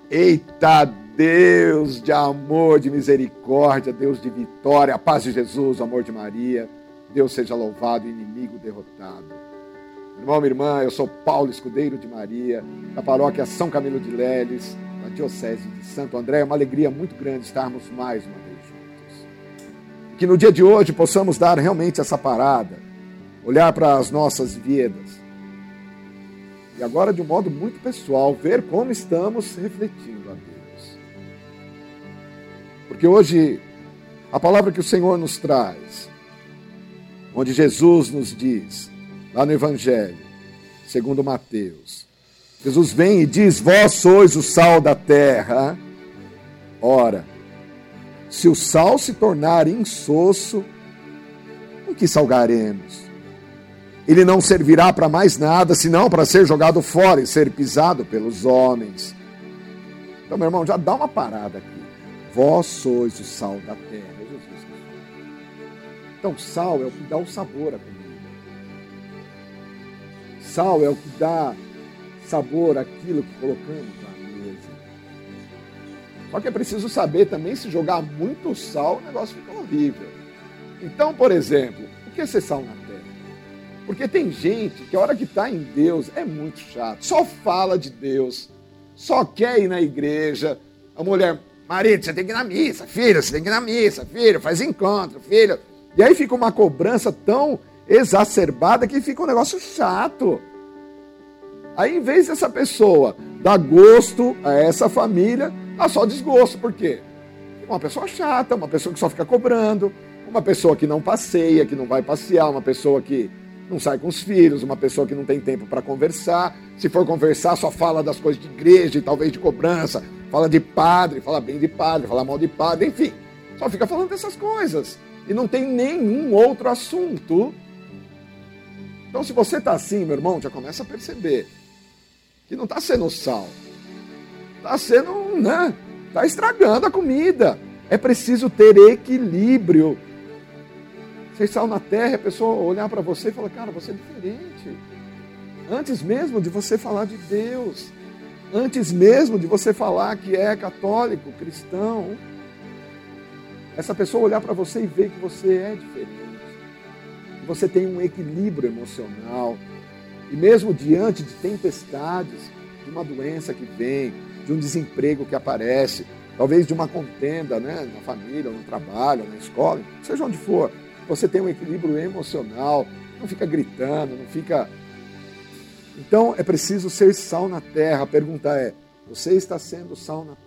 Eita, Deus de amor, de misericórdia, Deus de vitória, a paz de Jesus, o amor de Maria, Deus seja louvado, inimigo derrotado. Irmão, minha irmã, eu sou Paulo Escudeiro de Maria, da paróquia São Camilo de Leles, na Diocese de Santo André. É uma alegria muito grande estarmos mais uma vez juntos. Que no dia de hoje possamos dar realmente essa parada, olhar para as nossas vidas, e agora, de um modo muito pessoal, ver como estamos refletindo a Deus. Porque hoje, a palavra que o Senhor nos traz, onde Jesus nos diz, lá no Evangelho, segundo Mateus, Jesus vem e diz, vós sois o sal da terra. Ora, se o sal se tornar insosso, com que salgaremos? Ele não servirá para mais nada, senão para ser jogado fora e ser pisado pelos homens. Então, meu irmão, já dá uma parada aqui. Vós sois o sal da terra. Jesus. Então, sal é o que dá o sabor à comida. Sal é o que dá sabor àquilo que colocamos na mesa. Só que é preciso saber também, se jogar muito sal, o negócio fica horrível. Então, por exemplo, o que é ser sal na terra? Porque tem gente que a hora que está em Deus é muito chato, só fala de Deus, só quer ir na igreja. A mulher, marido, você tem que ir na missa, filho, você tem que ir na missa, filho, faz encontro, filho. E aí fica uma cobrança tão exacerbada que fica um negócio chato. Aí, em vez dessa pessoa dar gosto a essa família, dá só desgosto. Por quê? Uma pessoa chata, uma pessoa que só fica cobrando, uma pessoa que não passeia, que não vai passear, uma pessoa que não sai com os filhos, uma pessoa que não tem tempo para conversar. Se for conversar, só fala das coisas de igreja e talvez de cobrança. Fala de padre, fala bem de padre, fala mal de padre, enfim. Só fica falando dessas coisas. E não tem nenhum outro assunto. Então, se você está assim, meu irmão, já começa a perceber que não está sendo sal. Está sendo, né? Está estragando a comida. É preciso ter equilíbrio. Ser sal na terra, a pessoa olhar para você e falar, cara, você é diferente. Antes mesmo de você falar de Deus, antes mesmo de você falar que é católico, cristão, essa pessoa olhar para você e ver que você é diferente. Que você tem um equilíbrio emocional. E mesmo diante de tempestades, de uma doença que vem, de um desemprego que aparece, talvez de uma contenda, né, na família, no trabalho, na escola, seja onde for, você tem um equilíbrio emocional, não fica gritando, não fica... Então, é preciso ser sal na terra. A pergunta é, você está sendo sal na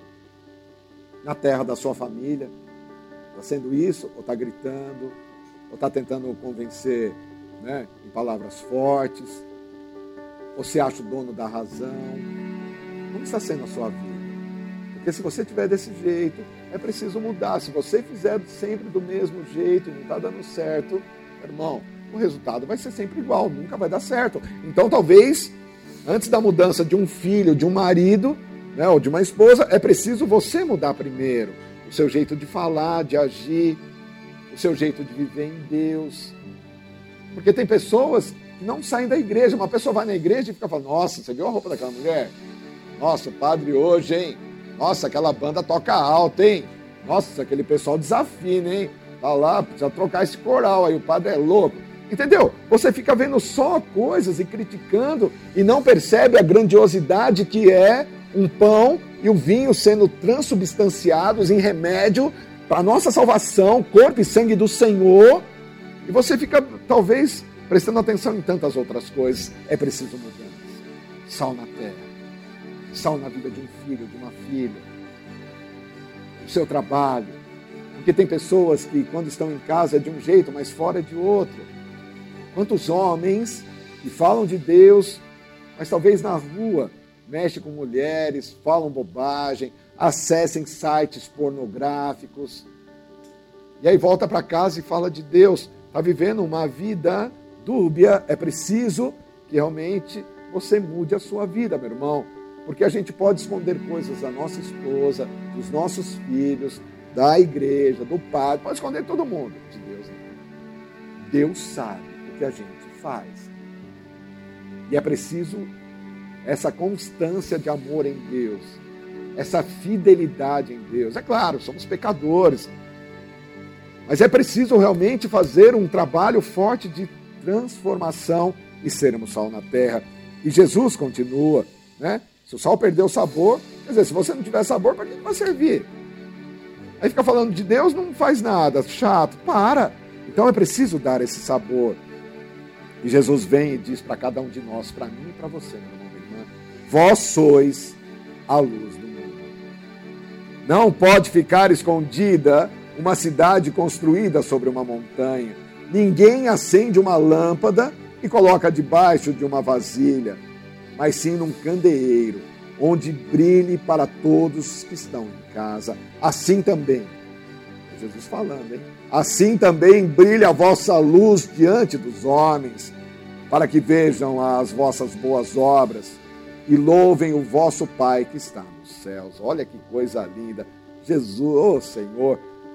terra da sua família? Está sendo isso? Ou está gritando? Ou está tentando convencer, né, em palavras fortes? Ou você acha o dono da razão? Como está sendo a sua vida? Porque se você tiver desse jeito, é preciso mudar. Se você fizer sempre do mesmo jeito e não está dando certo, irmão, o resultado vai ser sempre igual, nunca vai dar certo. Então, talvez, antes da mudança de um filho, de um marido, né, ou de uma esposa, é preciso você mudar primeiro. O seu jeito de falar, de agir, o seu jeito de viver em Deus. Porque tem pessoas que não saem da igreja. Uma pessoa vai na igreja e fica falando, nossa, você viu a roupa daquela mulher? Nossa, o padre hoje, hein? Nossa, aquela banda toca alto, hein? Nossa, aquele pessoal desafina, hein? Tá lá, precisa trocar esse coral aí, o padre é louco. Entendeu? Você fica vendo só coisas e criticando e não percebe a grandiosidade que é um pão e o vinho sendo transubstanciados em remédio para a nossa salvação, corpo e sangue do Senhor. E você fica, talvez, prestando atenção em tantas outras coisas. É preciso mudança. Sal na terra. Sal na vida de um filho, de uma filha, no seu trabalho, porque tem pessoas que quando estão em casa é de um jeito, mas fora é de outro. Quantos homens que falam de Deus, mas talvez na rua mexem com mulheres, falam bobagem, acessem sites pornográficos, e aí volta para casa e fala de Deus, está vivendo uma vida dúbia. É preciso que realmente você mude a sua vida, meu irmão. Porque a gente pode esconder coisas da nossa esposa, dos nossos filhos, da igreja, do padre, pode esconder todo mundo. De Deus não. Deus sabe o que a gente faz. E é preciso essa constância de amor em Deus. essa fidelidade em Deus. É claro, somos pecadores, mas é preciso realmente fazer um trabalho forte de transformação e sermos sal na terra. E Jesus continua, né? Se o sal perdeu o sabor, quer dizer, se você não tiver sabor, para que vai servir? Aí fica falando de Deus, não faz nada, chato, para. Então é preciso dar esse sabor. E Jesus vem e diz para cada um de nós, para mim e para você, meu irmão, minha irmã, vós sois a luz do mundo. Não pode ficar escondida uma cidade construída sobre uma montanha. Ninguém acende uma lâmpada e coloca debaixo de uma vasilha, mas sim num candeeiro, onde brilhe para todos que estão em casa. Assim também, Jesus falando, hein? Assim também brilha a vossa luz diante dos homens, para que vejam as vossas boas obras e louvem o vosso Pai que está nos céus. Olha que coisa linda. Jesus, oh Senhor,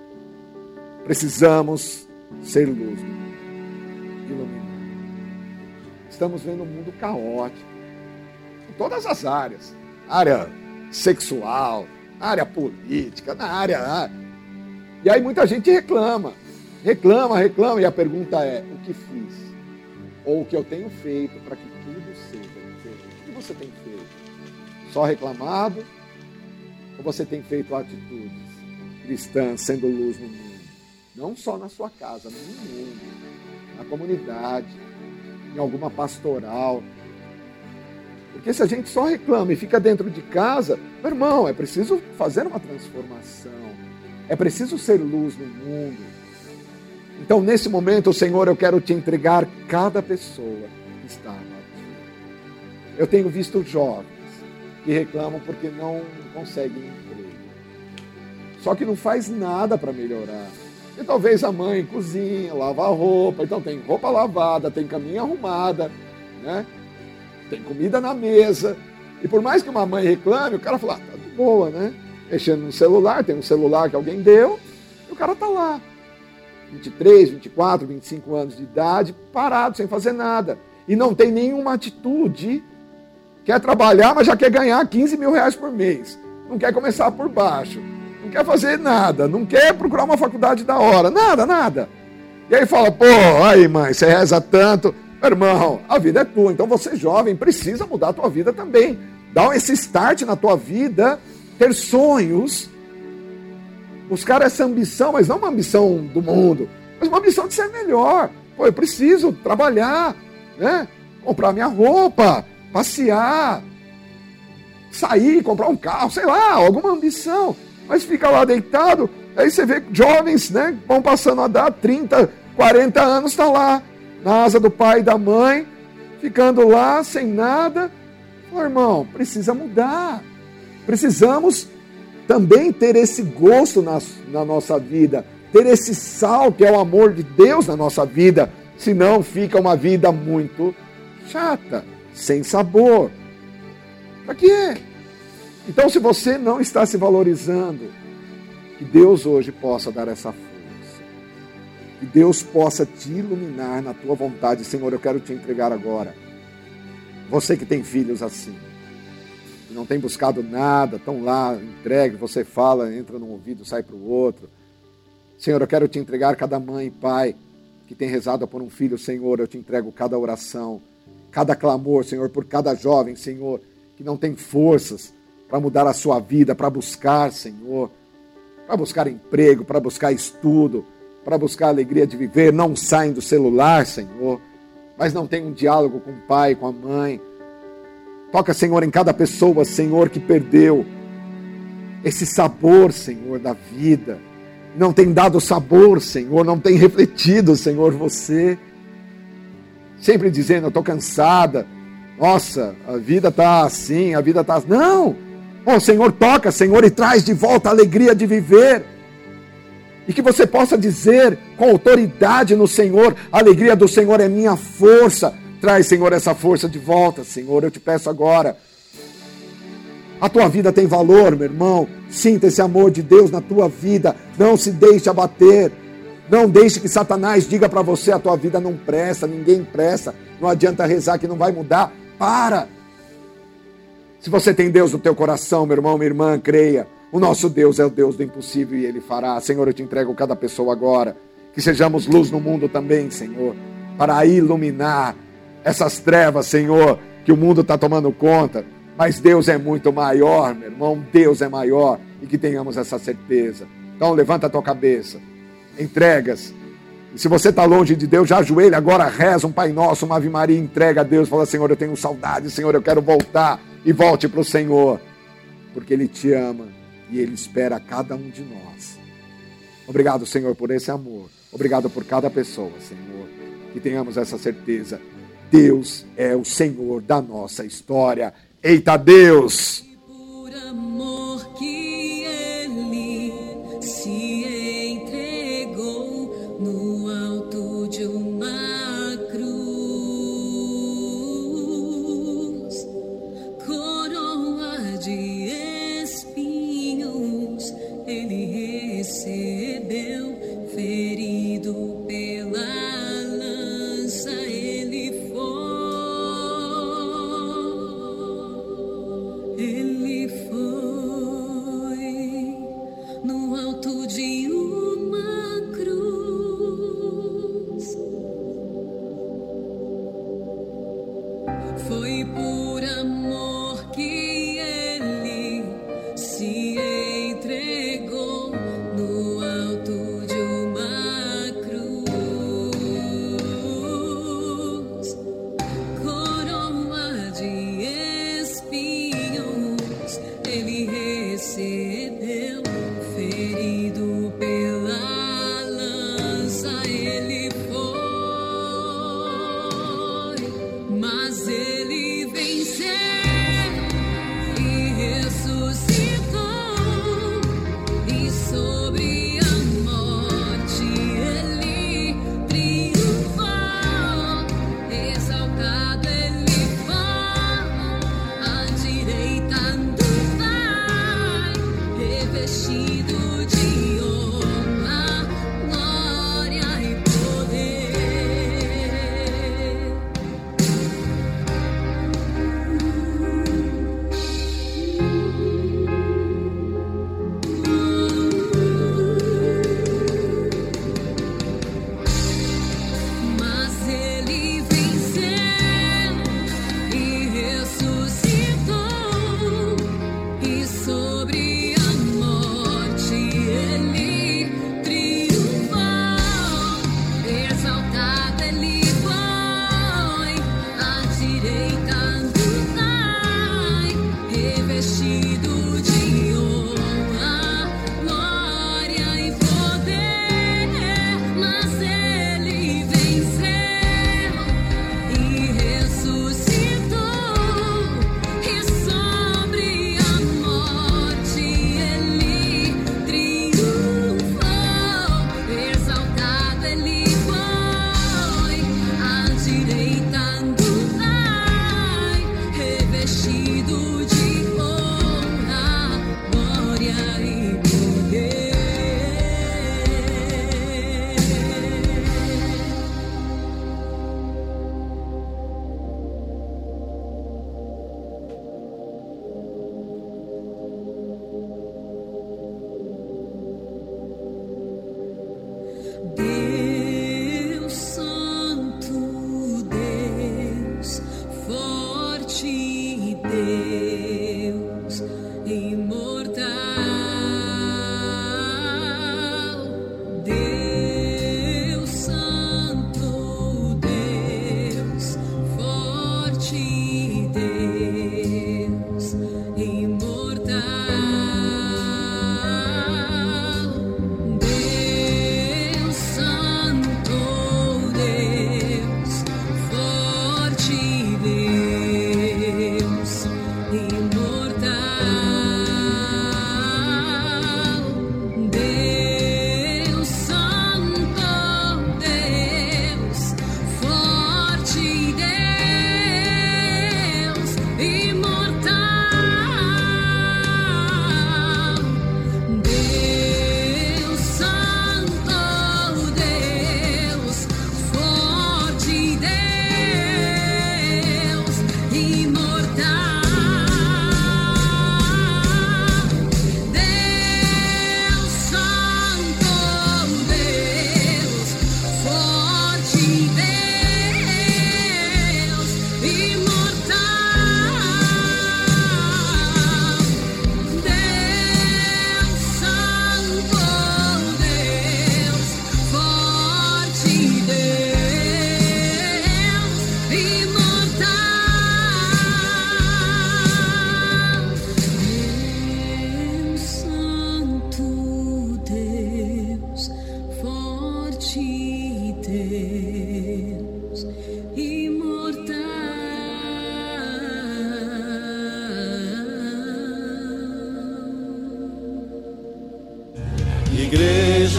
precisamos ser luz, iluminar. Estamos vendo um mundo caótico, em todas as áreas. Área sexual, área política, na área... E aí muita gente reclama, e a pergunta é, o que fiz? Ou o que eu tenho feito para que tudo seja diferente? O que você tem feito? Só reclamado? Ou você tem feito atitudes cristãs, sendo luz no mundo? Não só na sua casa, no mundo, na comunidade, em alguma pastoral. Porque se a gente só reclama e fica dentro de casa, meu irmão, é preciso fazer uma transformação. É preciso ser luz no mundo. Então, nesse momento, Senhor, eu quero te entregar cada pessoa que está aqui. Eu tenho visto jovens que reclamam porque não conseguem emprego. Só que não faz nada para melhorar. E talvez a mãe cozinha, lava a roupa, então tem roupa lavada, tem caminha arrumada, né? Tem comida na mesa. E por mais que uma mãe reclame, o cara fala, tá de boa, né? Mexendo no celular, tem um celular que alguém deu, e o cara está lá. 23, 24, 25 anos de idade, parado, sem fazer nada. E não tem nenhuma atitude. Quer trabalhar, mas já quer ganhar 15 mil reais por mês. Não quer começar por baixo. Não quer fazer nada. Não quer procurar uma faculdade da hora. Nada. E aí fala, pô, aí mãe, você reza tanto. Meu irmão, a vida é tua. Então você jovem precisa mudar a tua vida também. Dá esse start na tua vida. Ter sonhos, buscar essa ambição, mas não uma ambição do mundo, mas uma ambição de ser melhor. Pô, eu preciso trabalhar, né? Comprar minha roupa, passear, sair, comprar um carro, sei lá, alguma ambição. Mas fica lá deitado, aí você vê jovens, né? Vão passando a dar 30, 40 anos, está lá, na asa do pai e da mãe, ficando lá sem nada. Pô, irmão, precisa mudar. Precisamos também ter esse gosto na nossa vida, ter esse sal que é o amor de Deus na nossa vida, senão fica uma vida muito chata, sem sabor. Para quê? Então, se você não está se valorizando, que Deus hoje possa dar essa força, que Deus possa te iluminar na tua vontade. Senhor, eu quero te entregar agora. Você que tem filhos assim, não tem buscado nada, estão lá, entregue, você fala, entra num ouvido, sai para o outro. Senhor, eu quero te entregar cada mãe e pai que tem rezado por um filho, Senhor, eu te entrego cada oração, cada clamor, Senhor, por cada jovem, Senhor, que não tem forças para mudar a sua vida, para buscar, Senhor, para buscar emprego, para buscar estudo, para buscar a alegria de viver, não saem do celular, Senhor, mas não tem um diálogo com o pai, com a mãe. Toca, Senhor, em cada pessoa, Senhor, que perdeu esse sabor, Senhor, da vida. Não tem dado sabor, Senhor, não tem refletido, Senhor, você. Sempre dizendo, eu estou cansada. Nossa, a vida está assim, a vida está... Não! Oh, Senhor, toca, Senhor, e traz de volta a alegria de viver. E que você possa dizer com autoridade no Senhor, a alegria do Senhor é minha força. Traz, Senhor, essa força de volta, Senhor, eu te peço agora. A tua vida tem valor, meu irmão. Sinta esse amor de Deus na tua vida. Não se deixe abater. Não deixe que Satanás diga para você, a tua vida não presta, ninguém presta. Não adianta rezar que não vai mudar. Para! Se você tem Deus no teu coração, meu irmão, minha irmã, creia. O nosso Deus é o Deus do impossível e Ele fará. Senhor, eu te entrego cada pessoa agora. Que sejamos luz no mundo também, Senhor, para iluminar essas trevas, Senhor, que o mundo está tomando conta. Mas Deus é muito maior, meu irmão. Deus é maior e que tenhamos essa certeza. Então, levanta a tua cabeça. Entregas. E se você está longe de Deus, já ajoelha agora, reza um Pai Nosso, uma Ave Maria, entrega a Deus. Fala, Senhor, eu tenho saudade, Senhor, eu quero voltar. E volte para o Senhor, porque Ele te ama e Ele espera cada um de nós. Obrigado, Senhor, por esse amor. Obrigado por cada pessoa, Senhor. Que tenhamos essa certeza. Deus é o Senhor da nossa história. Eita Deus! Por amor que Ele se entregou no alto de uma cruz, coroa de espinhos Ele recebeu, ferido pela lança Ele foi. Ele foi no alto de uma cruz. Foi por amor que Ele se entregou no alto de uma cruz, coroa de espinhos Ele recebeu, ferido pela lança Ele foi, mas Ele venceu e ressuscitou, e sobre a morte Ele triunfou, exaltado Ele foi, à direita do Pai, revestido de honra, glória e poder. Mas Ele venceu e ressuscitou, e sobre a morte Ele triunfou, exaltado Ele foi, à direita do Pai, revestido de honra, glória e poder. Mas Ele venceu e ressuscitou, e sobre a morte Ele triunfou, exaltado Ele foi, à direita do Pai, revestido de honra, glória e poder. Deus Santo, Deus Forte, Deus Imortal, Deus Santo, Deus Forte, Deus Imortal, Deus Santo, Deus Forte, Deus imortal, Deus Santo, Deus Forte, Deus imortal, Deus Santo, Deus Forte, Deus imortal.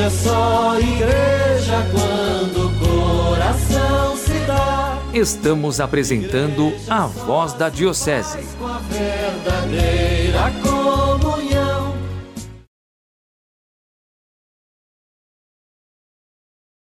é só igreja quando o coração se dá. Estamos apresentando a Voz da Diocese. Com a verdadeira